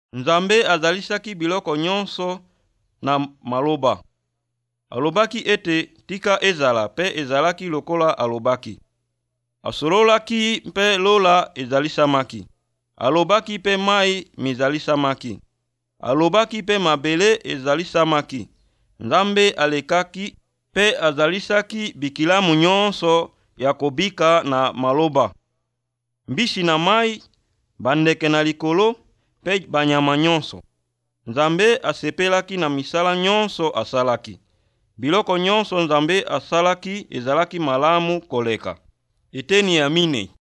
Nzambe azalisaki biloko nyonso na maloba. Alobaki ete tika ezala pe ezalaki lokola alobaki. Asololaki mpe lola ezalisamaki. Alobaki pe mai mizalisamaki. Alobaki pe mabele ezalisamaki. Nzambe alekaki pe azalisaki bikilamu nyonso ya kobika na maloba. Mbisi na mai, bandeke na likolo, pe banyama nyonso. Nzambe asepelaki na misala nyonso asalaki. Biloko nyonso Nzambe asalaki ezalaki malamu koleka. Eteni ya minei.